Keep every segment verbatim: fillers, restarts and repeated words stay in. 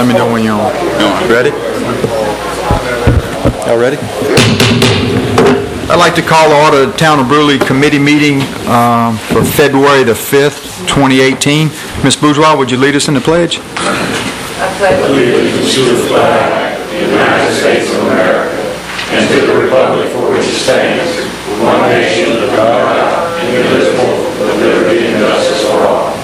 let me know when you're on. Ready? Y'all ready? I'd like to call to order the Town of Brewley Committee meeting um, for February the fifth, twenty eighteen. Miz Bourgeois, would you lead us in the pledge? I pledge allegiance to the flag of the United States of America and to the republic for which it stands, one nation under God, indivisible, with liberty and justice for all.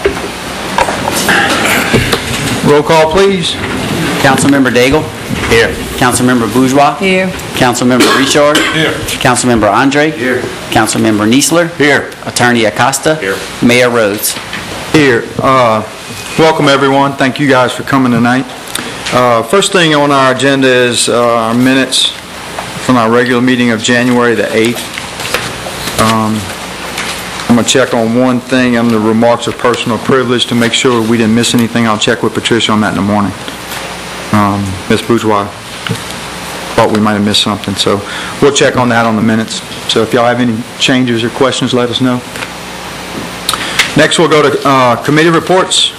Roll call, please. Councilmember Daigle. Here. Councilmember Bourgeois. Here. Councilmember Richard. Here. Councilmember Andre. Here. Councilmember Niesler. Here. Attorney Acosta. Here. Mayor Rhodes. Here. Uh, welcome, everyone. Thank you guys for coming tonight. Uh, first thing on our agenda is uh, our minutes from our regular meeting of January the eighth. Um, I'm going to check on one thing under the remarks of personal privilege to make sure we didn't miss anything. I'll check with Patricia on that in the morning. Um, Miz Bourgeois thought we might have missed something, so we'll check on that on the minutes. So if y'all have any changes or questions, let us know. Next, we'll go to uh, committee reports.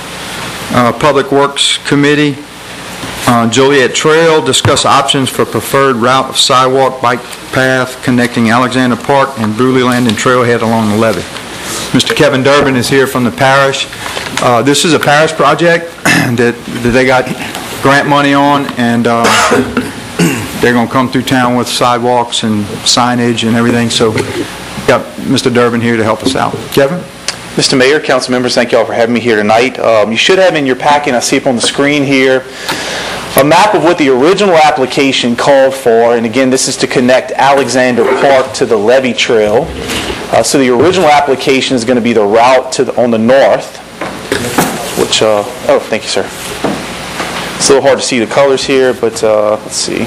Uh, Public Works Committee, uh, Joliet Trail, discuss options for preferred route of sidewalk bike path connecting Alexander Park and Brewley Landing Trailhead along the levee. Mister Kevin Durbin is here from the parish. Uh, this is a parish project that, that they got grant money on, and uh, they're going to come through town with sidewalks and signage and everything. So got Mister Durbin here to help us out. Kevin? Mister Mayor, council members, thank you all for having me here tonight. Um, you should have in your packet, I see it on the screen here, a map of what the original application called for. And again, this is to connect Alexander Park to the levee trail. Uh, so the original application is going to be the route to the, on the north, which, uh, oh, thank you, sir. It's a little hard to see the colors here, but uh, let's see.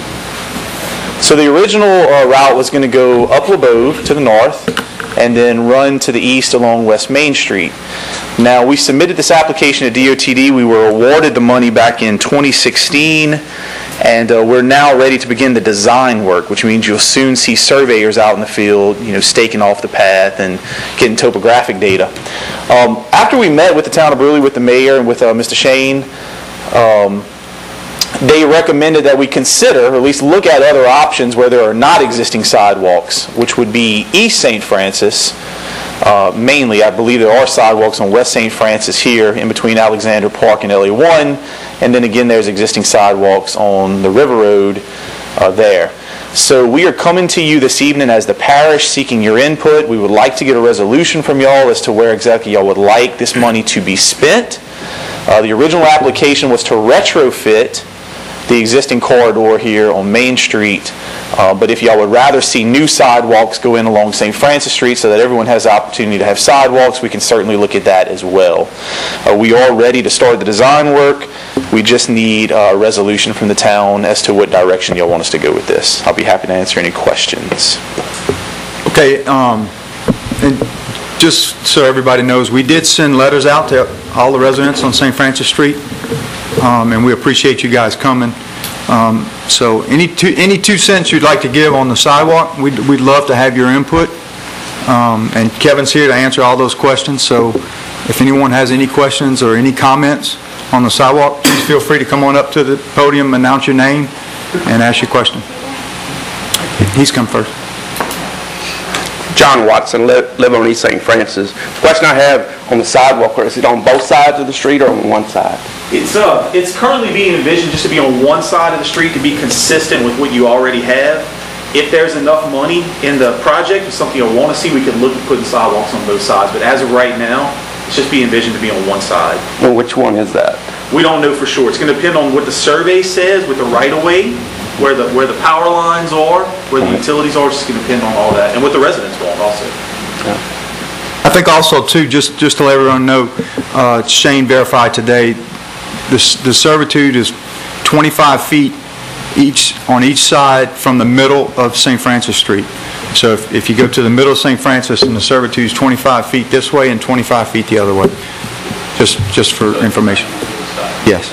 So the original uh, route was going to go up LeBeau to the north and then run to the east along West Main Street. Now, we submitted this application to D O T D. We were awarded the money back in twenty sixteen, and uh, we're now ready to begin the design work, which means you'll soon see surveyors out in the field, you know, staking off the path and getting topographic data. Um, after we met with the town of Brewley, with the mayor, and with uh, Mister Shane, um, they recommended that we consider, or at least look at other options where there are not existing sidewalks, which would be East Saint Francis. Uh, mainly, I believe there are sidewalks on West Saint Francis here in between Alexander Park and L A one, and then again there's existing sidewalks on the River Road uh, there. So we are coming to you this evening as the parish seeking your input. We would like to get a resolution from y'all as to where exactly y'all would like this money to be spent. Uh, the original application was to retrofit the existing corridor here on Main Street. Uh, but if y'all would rather see new sidewalks go in along Saint Francis Street so that everyone has the opportunity to have sidewalks, we can certainly look at that as well. Uh, we are ready to start the design work. We just need a resolution from the town as to what direction y'all want us to go with this. I'll be happy to answer any questions. Okay, um, and just so everybody knows, we did send letters out to all the residents on Saint Francis Street, um, and we appreciate you guys coming. Um, so any two, any two cents you'd like to give on the sidewalk, we'd, we'd love to have your input. Um, and Kevin's here to answer all those questions. So if anyone has any questions or any comments on the sidewalk, please feel free to come on up to the podium, announce your name, and ask your question. He's come first. John Watson, live, live on East Saint Francis. The question I have on the sidewalk, is it on both sides of the street or on one side? It's uh, it's currently being envisioned just to be on one side of the street to be consistent with what you already have. If there's enough money in the project, or something you'll want to see, we could look at putting sidewalks on both sides. But as of right now, it's just being envisioned to be on one side. Well, which one is that? We don't know for sure. It's going to depend on what the survey says with the right-of-way, where the where the power lines are, where the utilities are. It's just going to depend on all that, and what the residents want also. Yeah. I think also too, just just to let everyone know, uh, Shane verified today, the the servitude is twenty-five feet each on each side from the middle of Saint Francis Street. So if, if you go to the middle of Saint Francis, and the servitude is twenty-five feet this way and twenty-five feet the other way. Just just for information. Yes.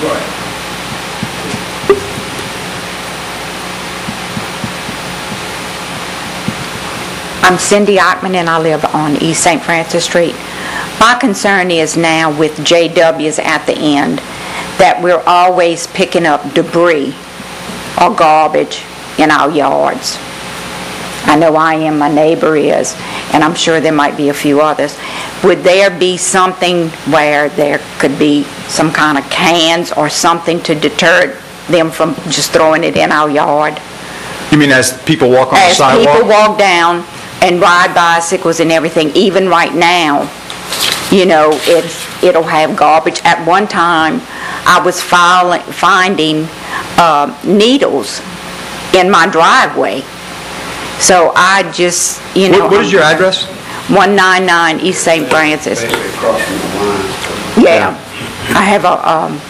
I'm Cindy Ockman, and I live on East Saint Francis Street. My concern is now with J W's at the end. that we're always picking up debris or garbage in our yards. I know I am, my neighbor is, and I'm sure there might be a few others. Would there be something where there could be some kind of cans or something to deter them from just throwing it in our yard? You mean as people walk on the As people sidewalk? walk down and ride bicycles and everything, even right now, you know, it's, it'll have garbage. At one time, I was filing, finding uh, needles in my driveway. So I just, you know... What what is your address? one ninety-nine East Saint Francis. Yeah. I have a um,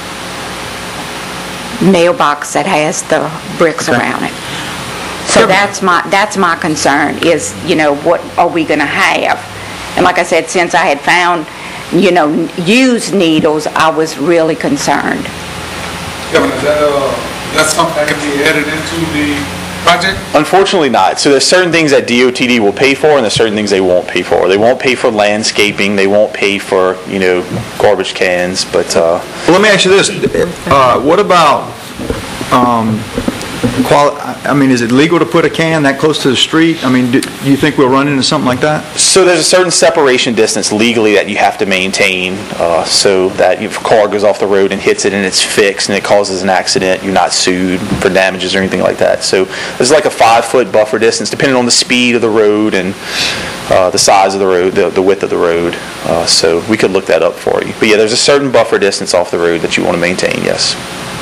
mailbox that has the bricks Okay. around it. So that's my, that's my concern is, you know, what are we going to have? And like I said, since I had found, you know, used needles, I was really concerned. Kevin, is that, uh, that's something that can be added into the project? Unfortunately not. So there's certain things that D O T D will pay for, and there's certain things they won't pay for. They won't pay for landscaping, they won't pay for, you know, garbage cans, but, uh, Well, let me ask you this. Uh, What about, um, quali- I mean, is it legal to put a can that close to the street? I mean, do you think we'll run into something like that? so there's a certain separation distance legally that you have to maintain, uh, so that if a car goes off the road and hits it and it's fixed and it causes an accident, you're not sued for damages or anything like that. So there's like a five-foot buffer distance, depending on the speed of the road and uh, the size of the road, the, the width of the road. Uh, so we could look that up for you. But yeah, there's a certain buffer distance off the road that you want to maintain, yes.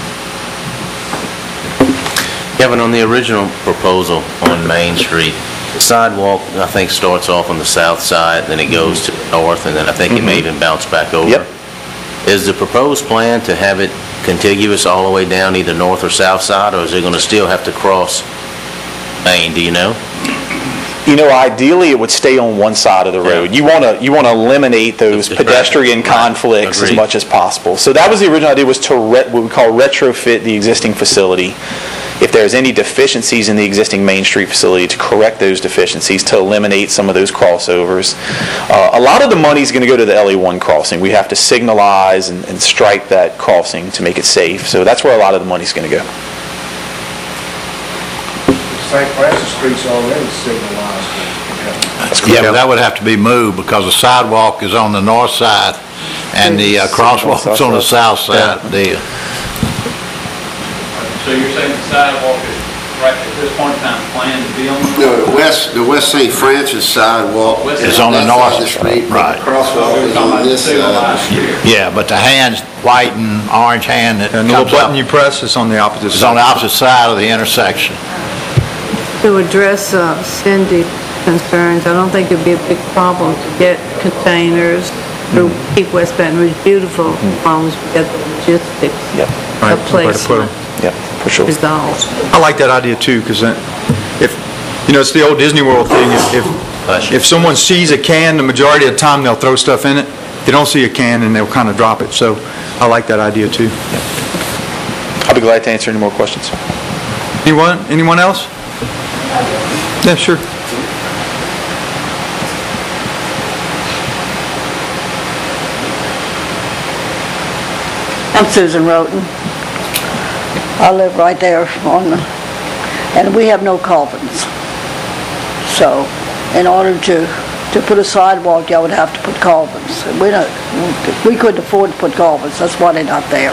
Kevin, on the original proposal on Main Street, the sidewalk, I think, starts off on the south side, then it goes to the north, and then I think it may even bounce back over. Yep. Is the proposed plan to have it contiguous all the way down either north or south side, or is it going to still have to cross Main, do you know? You know, ideally, it would stay on one side of the road. You want to you want to eliminate those Distract- pedestrian right. conflicts as Agreed. much as possible. So that was the original idea, was to re- what we call retrofit the existing facility. If there's any deficiencies in the existing Main Street facility, to correct those deficiencies, to eliminate some of those crossovers. Uh, a lot of the money is going to go to the L A one crossing. We have to signalize and, and stripe that crossing to make it safe. So that's where a lot of the money is going to go. Saint Francis Street's already signalized. Yeah, but that would have to be moved because the sidewalk is on the north side and the uh, crosswalk's on the south side. The, So you're saying the sidewalk is, right at this point in time, planned to be on the... No, the west, the West Saint Francis sidewalk West is It's on the that north side of the street, but right. the crosswalk is on this side of the street. yeah, but the hand's white and orange hand that And the little comes up button you press is on the opposite is on the side. opposite side of the intersection. To address uh, Cindy's concerns, I don't think it'd be a big problem to get containers to keep West Baton Rouge beautiful as long as we get the logistics Yep. Right, of where to put 'em. placement Yep, for sure. resolved. I like that idea too, because if, you know, it's the old Disney World thing, if, if, if someone sees a can, the majority of the time they'll throw stuff in it. They don't see a can and they'll kind of drop it, so I like that idea too. I'll be glad to answer any more questions. Anyone, anyone else? Yeah, sure. I'm Susan Roten. I live right there on the, and we have no culverts. So, in order to, to put a sidewalk, y'all would have to put culverts. We don't, we couldn't afford to put culverts, that's why they're not there.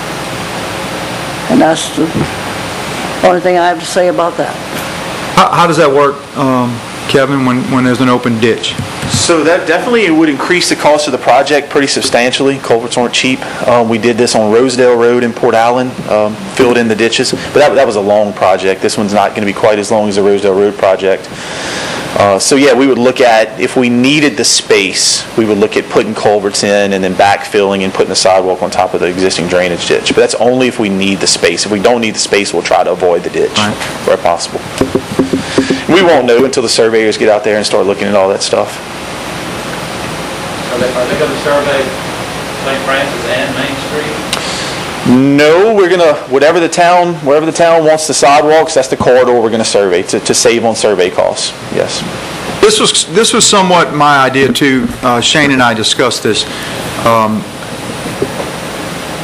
And that's the only thing I have to say about that. How, how does that work, um, Kevin, when, when there's an open ditch? So that definitely would increase the cost of the project pretty substantially. Culverts aren't cheap. Um, we did this on Rosedale Road in Port Allen, um, filled in the ditches, but that, that was a long project. This one's not going to be quite as long as the Rosedale Road project. Uh, so yeah, we would look at, if we needed the space, we would look at putting culverts in and then backfilling and putting the sidewalk on top of the existing drainage ditch. But that's only if we need the space. If we don't need the space, we'll try to avoid the ditch Right. where possible. We won't know until the surveyors get out there and start looking at all that stuff. Are they, are they going to survey Saint Francis and Main Street? No, we're gonna, whatever the town, wherever the town wants the sidewalks, that's the corridor we're gonna survey, to, to save on survey costs, yes. This was, this was somewhat my idea too. Uh, Shane and I discussed this. Um,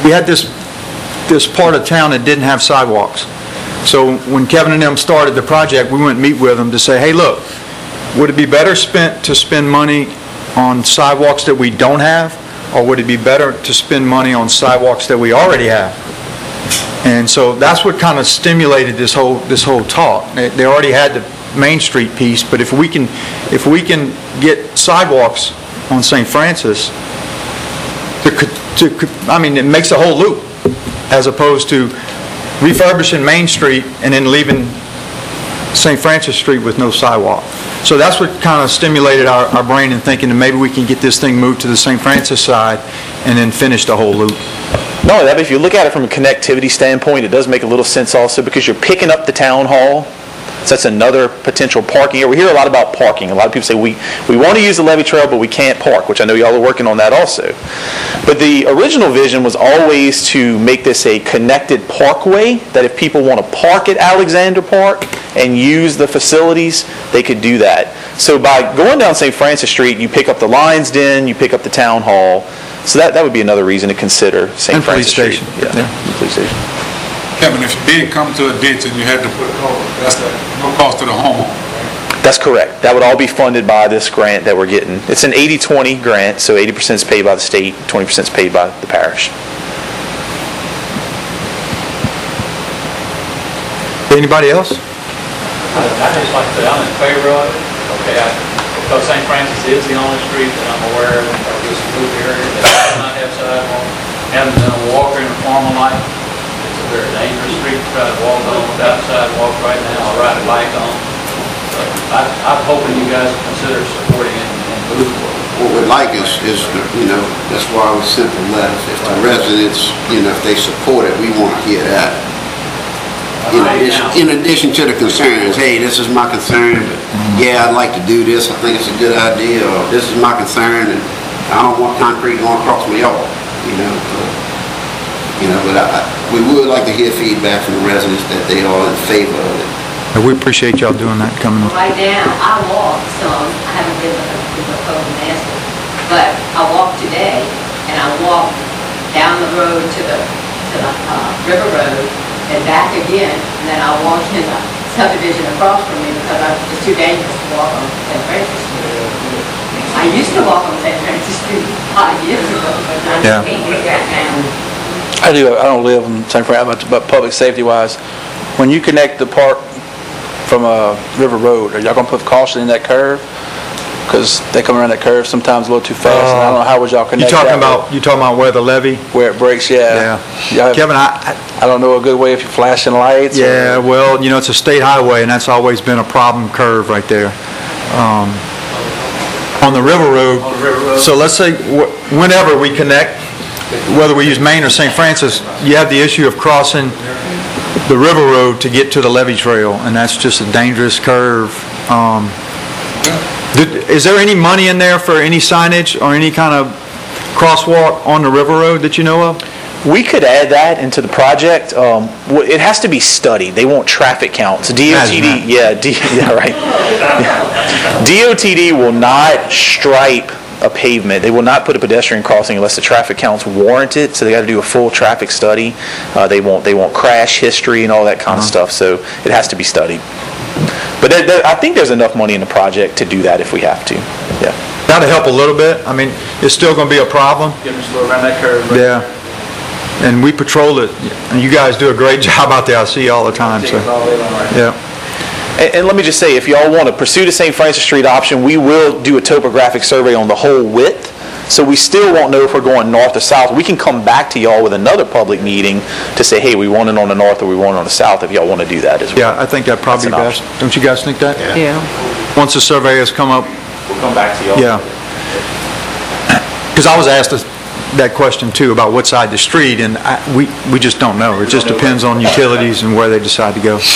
we had this, this part of town that didn't have sidewalks. So when Kevin and them started the project, we went and meet with them to say, hey, look, would it be better spent to spend money on sidewalks that we don't have, or would it be better to spend money on sidewalks that we already have? And so that's what kind of stimulated this whole, this whole talk. They they already had the Main Street piece, but if we can, if we can get sidewalks on Saint Francis, to, to, I mean, it makes a whole loop, as opposed to refurbishing Main Street and then leaving Saint Francis Street with no sidewalk. So that's what kind of stimulated our, our brain in thinking that maybe we can get this thing moved to the Saint Francis side and then finish the whole loop. No, that, if you look at it from a connectivity standpoint, it does make a little sense also because you're picking up the town hall. So that's another potential parking area. We hear a lot about parking. A lot of people say we, we want to use the levee trail, but we can't park, which I know y'all are working on that also. But the original vision was always to make this a connected parkway, that if people want to park at Alexander Park and use the facilities, they could do that. So by going down Saint Francis Street, you pick up the Lions Den, you pick up the town hall. So that, that would be another reason to consider Saint Francis Street. Police station. Yeah, Yeah. the police station. Kevin, if you did come to a ditch and you had to put a culvert, that's no cost to the homeowner. That's correct. That would all be funded by this grant that we're getting. It's an eighty twenty grant, so eighty percent is paid by the state, twenty percent is paid by the parish. Anybody else? I just like to say, I'm in favor of it, okay, I, because Saint Francis is the only street that I'm aware of, of this blue area that does not have sidewalks. Haven't been a walker in a formal life. It's a very dangerous street to try to walk on without sidewalks right now, or ride a bike on. So I, I'm hoping you guys consider supporting it and moving forward. What we'd like is, is, you know, that's why we sent the letters. If the residents, you know, if they support it, we want to hear that. In addition, in addition to the concerns, hey, this is my concern, but yeah, I'd like to do this, I think it's a good idea, or this is my concern, and I don't want concrete going across my yard, you know. So, you know, but I, I, we would like to hear feedback from the residents that they are in favor of it. And we appreciate y'all doing that, coming up. Right now, I walk some, I haven't been with the code master, but I walk today, and I walk down the road to the, to the uh, River Road, and back again, and then I walk in the subdivision across from me because I, it's too dangerous to walk on Saint Francis Street. I used to walk on Saint Francis Street five years ago, but I Yeah. can't do that now. I do, I don't live in Saint Francis, but, but public safety wise, when you connect the park from a uh, River Road, are y'all gonna put caution in that curve? Because they come around that curve sometimes a little too fast, and I don't know how would y'all connect You talking that about, you talking about where the levee? where it breaks, yeah. Yeah. Y'all- Kevin, I, I don't know a good way if you're flashing lights. or- Yeah, well, you know, it's a state highway, and that's always been a problem curve right there. Um, On the River Road, so let's say wh- whenever we connect, whether we use Main or Saint Francis, you have the issue of crossing the River Road to get to the levee trail, and that's just a dangerous curve. Um, did- Is there any money in there for any signage or any kind of crosswalk on the River Road that you know of? We could add that into the project. Um, w- it has to be studied. They want traffic counts. D O T D, Imagine that. yeah, D, yeah, right. Yeah. D O T D will not stripe a pavement. They will not put a pedestrian crossing unless the traffic counts warrant it. So they got to do a full traffic study. Uh, they want they want crash history and all that kind of stuff. So it has to be studied. But there, there, I think there's enough money in the project to do that if we have to. Yeah. That'll help a little bit. I mean, it's still going to be a problem. Get them slow around that curve. right Yeah. And we patrol it, and you guys do a great job out there. I see you all the time, there. so, Take it all the way along right now. yeah. And, and let me just say, if y'all want to pursue the Saint Francis Street option, we will do a topographic survey on the whole width. So we still won't know if we're going north or south. We can come back to y'all with another public meeting to say, hey, we want it on the north or we want it on the south, if y'all want to do that as well. Yeah, I think that'd probably be That's best. an Don't you guys think that? Yeah. Once the surveyors come up, We'll come back to y'all. yeah. Because I was asked this- that question too, about what side of the street, and I, we, we just don't know. It just depends on utilities and where they decide to go.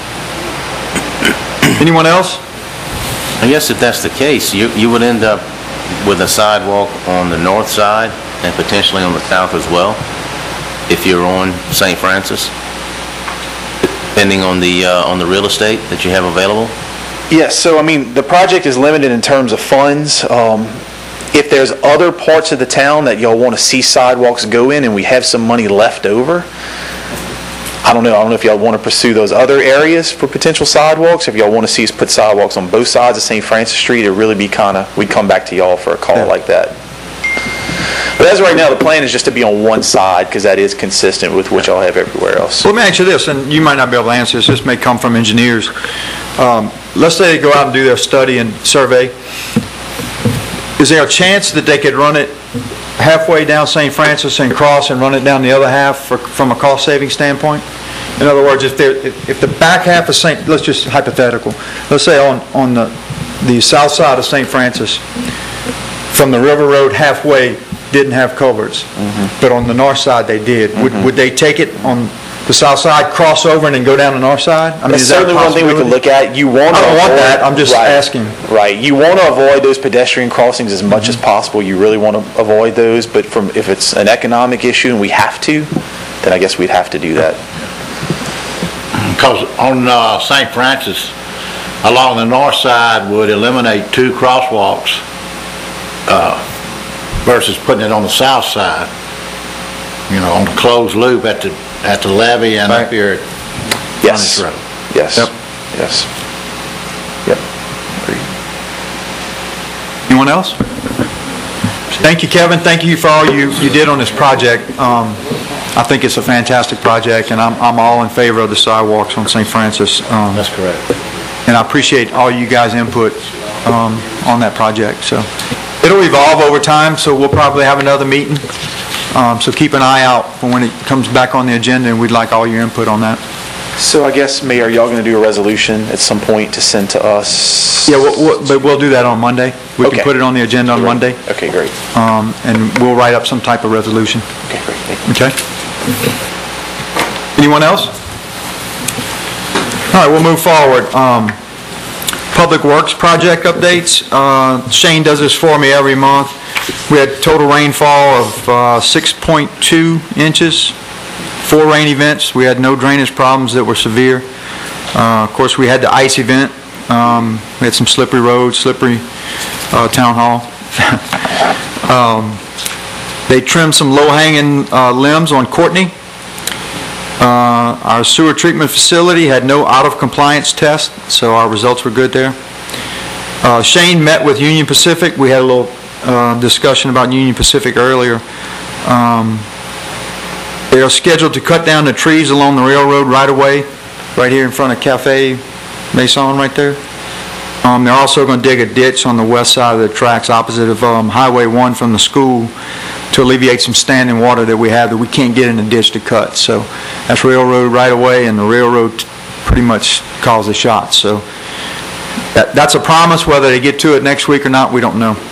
Anyone else? I guess if that's the case, you, you would end up with a sidewalk on the north side and potentially on the south as well, if you're on Saint Francis, depending on the, uh, on the real estate that you have available? Yes, so I mean, the project is limited in terms of funds. Um, If there's other parts of the town that y'all want to see sidewalks go in and we have some money left over, I don't know, I don't know if y'all want to pursue those other areas for potential sidewalks, if y'all want to see us put sidewalks on both sides of Saint Francis Street, it'd really be kind of, we'd come back to y'all for a call Yeah. like that. But as of right now, the plan is just to be on one side, because that is consistent with what y'all have everywhere else. Let me ask you this, and you might not be able to answer this, this may come from engineers. Um, Let's say they go out and do their study and survey. Is there a chance that they could run it halfway down Saint Francis and cross and run it down the other half for, from a cost-saving standpoint? In other words, if, there, if, if the back half of Saint, let's just hypothetical, let's say on, on the, the south side of Saint Francis, from the River Road halfway didn't have culverts, mm-hmm. but on the north side they did. Mm-hmm. Would, would they take it on the south side, cross over, and then go down the north side? I mean, That's is that a certainly one thing we can possibility? look at. You want to I don't want avoid- that, I'm just right, asking. Right. You want to avoid those pedestrian crossings as much as possible. You really want to avoid those, but from if it's an economic issue and we have to, then I guess we'd have to do that. Because on uh, Saint Francis, along the north side would eliminate two crosswalks uh, versus putting it on the south side, you know, on the closed loop at the at the levee and up here at Yes. Furnace Road. Yes. Yep. Yes. Yep. Anyone else? Thank you, Kevin. Thank you for all you, you did on this project. Um, I think it's a fantastic project, and I'm, I'm all in favor of the sidewalks on Saint Francis. Um, That's correct. And I appreciate all you guys' input um, on that project. So it'll evolve over time, so we'll probably have another meeting. Um, So keep an eye out for when it comes back on the agenda, and we'd like all your input on that. So I guess, Mayor, y'all going to do a resolution at some point to send to us? Yeah, we'll- we'll- but we'll do that on Monday. We can Okay. put it on the agenda on Monday, Okay, great. um, and we'll write up some type of resolution. Okay, great. Thank you. Okay? Anyone else? All right, we'll move forward. Um, Public Works project updates. Uh, Shane does this for me every month. We had total rainfall of uh, six point two inches, four rain events. We had no drainage problems that were severe. Uh, Of course, we had the ice event. Um, We had some slippery roads, slippery uh, town hall. Um, They trimmed some low-hanging uh, limbs on Courtney. Uh, Our sewer treatment facility had no out-of-compliance test, so our results were good there. Uh, Shane met with Union Pacific. We had a little uh, discussion about Union Pacific earlier. Um, They are scheduled to cut down the trees along the railroad right-of-way, right here in front of Cafe Maison right there. Um, They're also going to dig a ditch on the west side of the tracks opposite of um, Highway one from the school to alleviate some standing water that we have that we can't get in the ditch to cut. So that's railroad right-of-way, and the railroad pretty much calls the shots. So that, that's a promise. Whether they get to it next week or not, we don't know.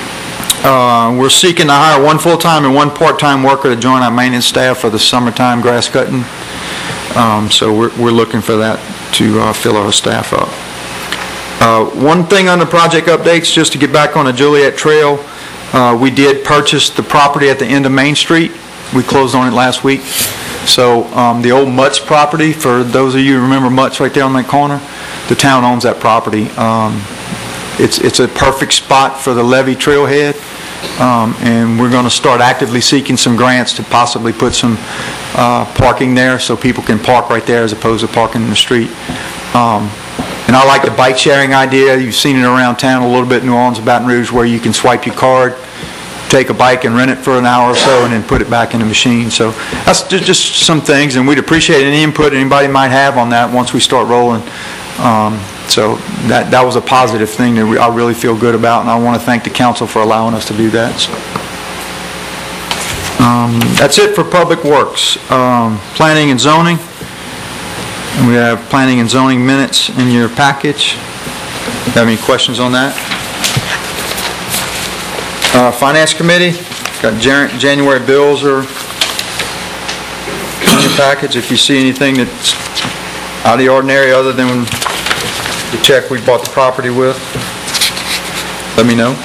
Uh, We're seeking to hire one full-time and one part-time worker to join our maintenance staff for the summertime grass cutting. Um, So we're, we're looking for that to uh, fill our staff up. Uh, One thing on the project updates, just to get back on the Juliet Trail, uh, we did purchase the property at the end of Main Street. We closed on it last week. So um, the old Mutz property, for those of you who remember Mutz right there on that corner, the town owns that property. Um, It's, it's a perfect spot for the levee trailhead, um, and we're going to start actively seeking some grants to possibly put some uh, parking there so people can park right there as opposed to parking in the street. Um, And I like the bike sharing idea. You've seen it around town a little bit in New Orleans and Baton Rouge, where you can swipe your card, take a bike and rent it for an hour or so, and then put it back in the machine. So that's ju- just some things, and we'd appreciate any input anybody might have on that once we start rolling. Um, So that, that was a positive thing that we- I really feel good about, and I want to thank the council for allowing us to do that. So, um, That's it for Public Works. Um, Planning and zoning. We have planning and zoning minutes in your package. Have any questions on that? Uh, Finance Committee, got Jan- January bills are in your package. If you see anything that's out of the ordinary other than the check we bought the property with, let me know.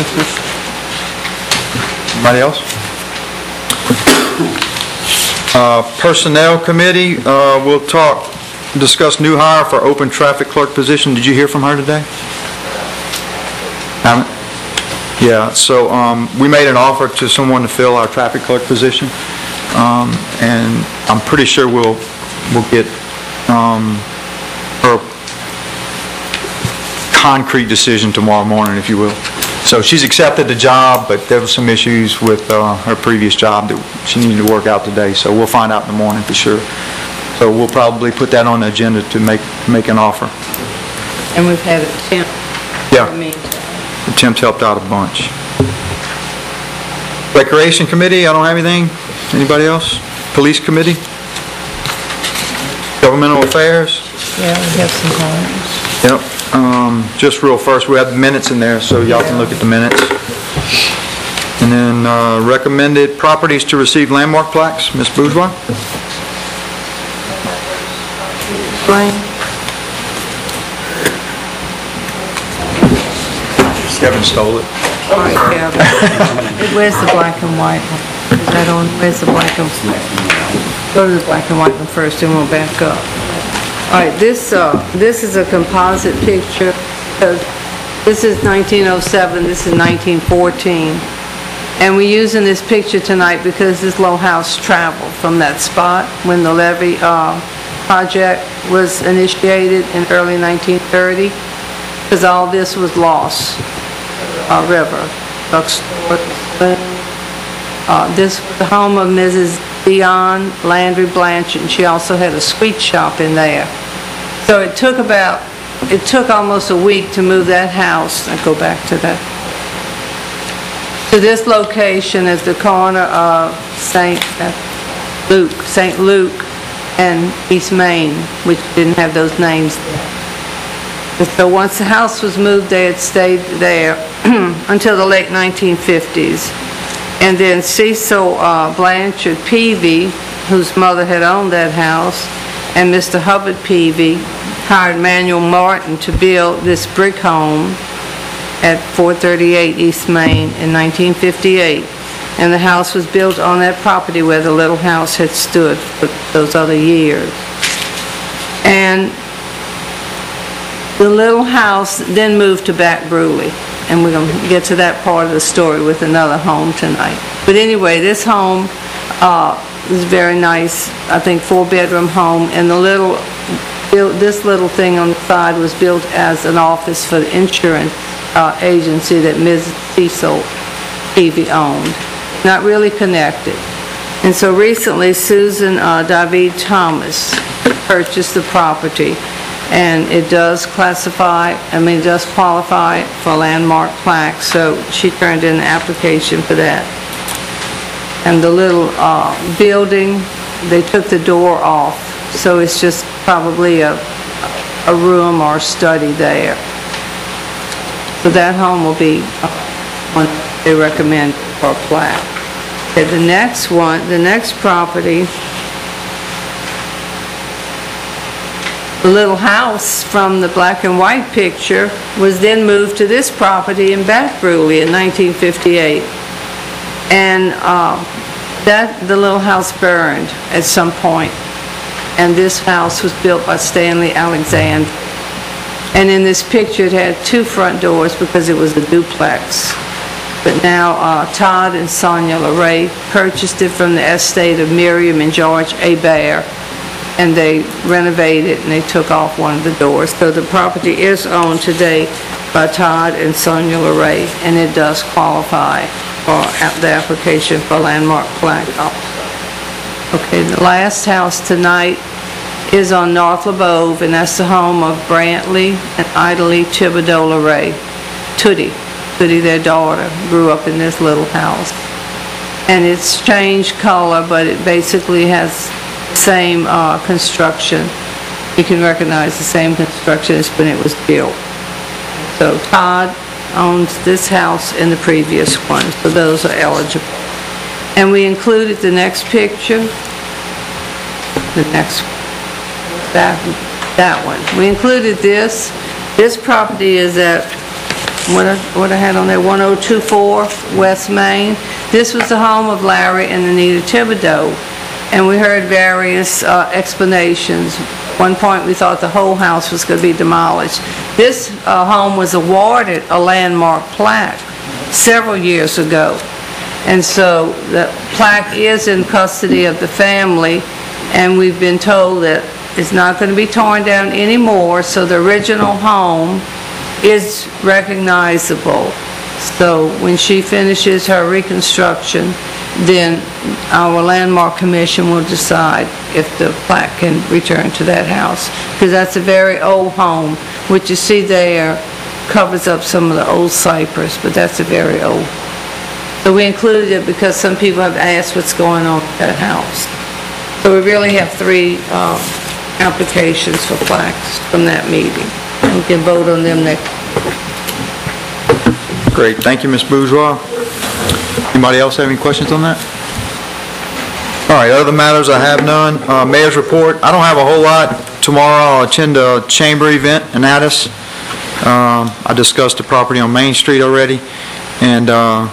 Anybody else? Uh, Personnel Committee, uh, we'll talk, discuss new hire for open traffic clerk position. Did you hear from her today? Haven't? Yeah, so um, we made an offer to someone to fill our traffic clerk position, um, and I'm pretty sure we'll, we'll get um, her concrete decision tomorrow morning, if you will. So she's accepted the job, but there were some issues with uh, her previous job that she needed to work out today, so we'll find out in the morning for sure. So we'll probably put that on the agenda to make, make an offer. And we've had a temp. Yeah. in the meantime. The temps helped out a bunch. Recreation Committee, I don't have anything. Anybody else? Police Committee? Governmental Affairs? Yeah, we have some homes. Yep. Um, just real first, we have the minutes in there, so y'all can look at the minutes. And then uh, recommended properties to receive landmark plaques. Miz Bourgeois? Blaine? Kevin stole it. All right, Kevin. Where's the black and white one? Is that on, where's the black and, go to the black and white one first, then we'll back up. All right, this, uh, this is a composite picture. So this is nineteen oh seven, this is nineteen fourteen. And we're using this picture tonight because this little house traveled from that spot when the levee uh, project was initiated in early nineteen thirty, because all this was lost. Uh, river. Uh, this was the home of Missus Dion Landry Blanchard, and she also had a sweet shop in there. So it took about, it took almost a week to move that house. I go back to that. To this location at the corner of Saint Luke, Saint Luke and East Main, which didn't have those names there. And so once the house was moved, they had stayed there until the late nineteen fifties. And then Cecil uh, Blanchard Peavy, whose mother had owned that house, and Mister Hubbard Peavy hired Manuel Martin to build this brick home at four thirty-eight East Main in nineteen fifty-eight. And the house was built on that property where the little house had stood for those other years. And the little house then moved to Back Brewley, and we're going to get to that part of the story with another home tonight. But anyway, this home uh, is very nice, I think four-bedroom home, and the little, this little thing on the side was built as an office for the insurance uh, agency that Missus Cecil Peavy owned. Not really connected. And so recently, Susan uh, David Thomas purchased the property. And it does classify, I mean, it does qualify for a landmark plaque, so she turned in an application for that. And the little uh, building, they took the door off, so it's just probably a, a room or a study there. So that home will be one they recommend for a plaque. Okay, the next one, the next property, the little house from the black and white picture was then moved to this property in Back Brewley in nineteen fifty-eight. And uh, that, the little house burned at some point. And this house was built by Stanley Alexander. And in this picture it had two front doors because it was a duplex. But now uh, Todd and Sonia LeRae purchased it from the estate of Miriam and George A. Baer. And they renovated and they took off one of the doors. So the property is owned today by Todd and Sonia LeRae, and it does qualify for the application for landmark plaque also. Okay, the last house tonight is on North LeBove, and that's the home of Brantley and Ida Lee Thibodeau LeRae. Tootie, Tootie, their daughter, grew up in this little house. And it's changed color, but it basically has same uh, construction. You can recognize the same construction as when it was built. So Todd owns this house and the previous one, so those are eligible. And we included the next picture, the next, that, that one. We included this. This property is at, what I, what I had on there, one oh two four West Main. This was the home of Larry and Anita Thibodeau. And we heard various uh, explanations. At one point we thought the whole house was going to be demolished. This uh, home was awarded a landmark plaque several years ago. And so the plaque is in custody of the family, and we've been told that it's not going to be torn down anymore, so the original home is recognizable. So when she finishes her reconstruction, then our landmark commission will decide if the plaque can return to that house. Because that's a very old home. What you see there covers up some of the old cypress, but that's a very old. So we included it because some people have asked what's going on with that house. So we really have three uh, applications for plaques from that meeting. We can vote on them next. Great, thank you, Miz Bourgeois. Anybody else have any questions on that? All right, other matters, I have none. Uh, Mayor's report, I don't have a whole lot. Tomorrow I'll attend a chamber event in Addis. Um, I discussed the property on Main Street already, and uh,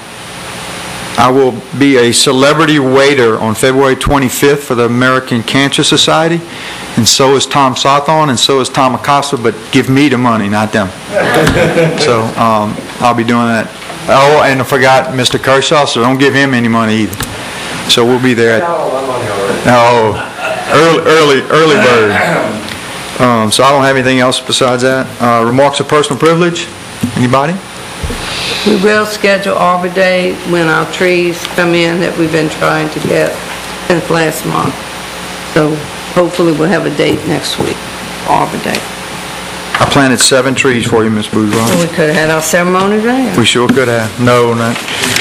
I will be a celebrity waiter on February twenty-fifth for the American Cancer Society, and so is Tom Sawthorne, and so is Tom Acosta, but give me the money, not them. So um, I'll be doing that. Oh, and I forgot Mister Kershaw, so don't give him any money either. So we'll be there at, oh, early, early, early bird. Um, so I don't have anything else besides that. Uh, remarks of personal privilege? Anybody? We will schedule Arbor Day when our trees come in that we've been trying to get since last month. So hopefully we'll have a date next week, Arbor Day. I planted seven trees for you, Miz Bourgeois. We could have had our ceremony there. We sure could have. No, not.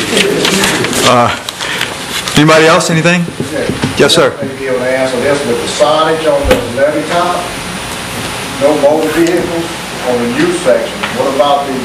Uh, anybody else, anything? Yes, sir. Maybe be able to answer this with the signage on the levee top, no motor vehicles on the youth section. What about the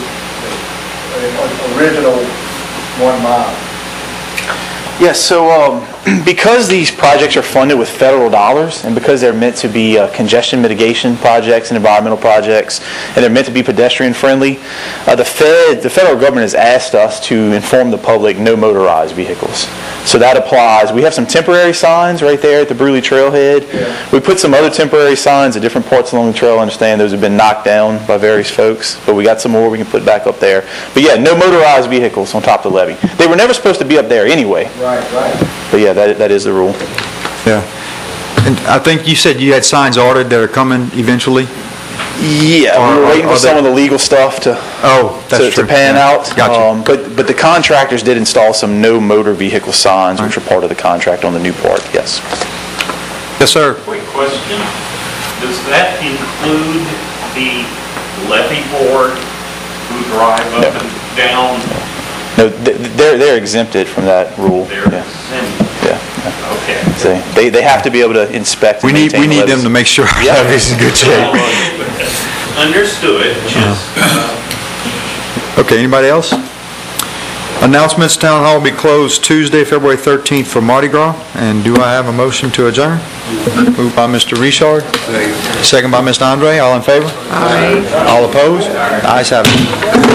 uh, original one mile? Yes, so um, because these projects are funded with federal dollars, and because they're meant to be uh, congestion mitigation projects and environmental projects, and they're meant to be pedestrian friendly, uh, the Fed, the federal government has asked us to inform the public no motorized vehicles. So that applies. We have some temporary signs right there at the Bruley Trailhead. Yeah. We put some other temporary signs at different parts along the trail. I understand those have been knocked down by various folks, but we got some more we can put back up there. But yeah, no motorized vehicles on top of the levee. They were never supposed to be up there anyway. Right, right. But yeah, that that is the rule. Yeah. And I think you said you had signs ordered that are coming eventually? Yeah, or, we were waiting or, or for some of the legal stuff to oh, that's to, true. to pan yeah. out. Gotcha. Um, but but the contractors did install some no motor vehicle signs, right. which are part of the contract on the new part. Yes. Yes, sir. Quick question: does that include the levee board who drive up no. and down? No, they're they're exempted from that rule. They're yeah. exempted. Yeah. Okay. So they they have to be able to inspect. We and need we need levees. them to make sure yeah. everything's in good shape. Understood. Just, uh, okay. Anybody else? Announcements: Town Hall will be closed Tuesday, February thirteenth for Mardi Gras. And do I have a motion to adjourn? Moved by Mister Richard. Second by Mister Andre. All in favor? Aye. All opposed? The ayes have it.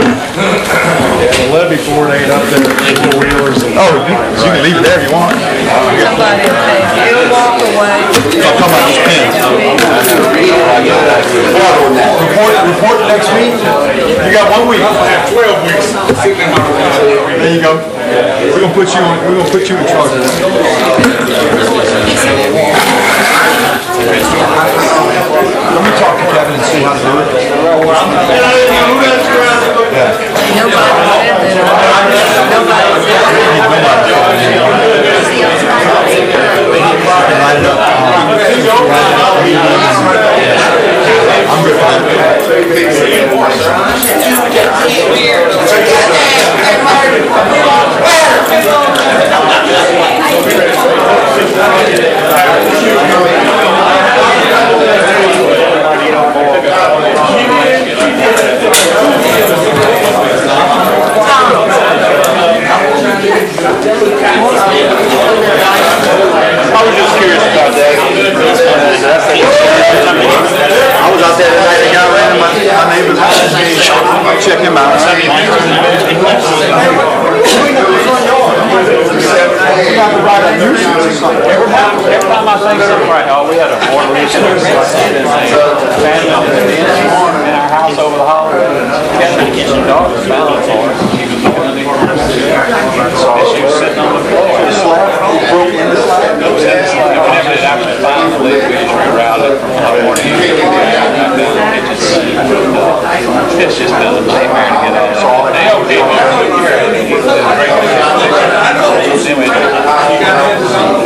The levee board ain't up there, four wheelers. Oh, you can leave it there if you want. Somebody say, he'll walk away. I'm talking about those pins. Report, report next week. You got one week. I have twelve weeks. There you go. We're gonna put you on. We're gonna put you in charge of that. Let me talk to Kevin and see how to do it. Yeah. Nobody said that. Nobody I'm good for that. I say something right, oh, we had a board meeting, and a family in our house over the holiday. We had to get some dogs found for us. She was the one that she was sitting on the floor. Broke in the slab? No, it was in the slab. Whenever it actually found the leak, we just rerouted it from California. It just, it just doesn't make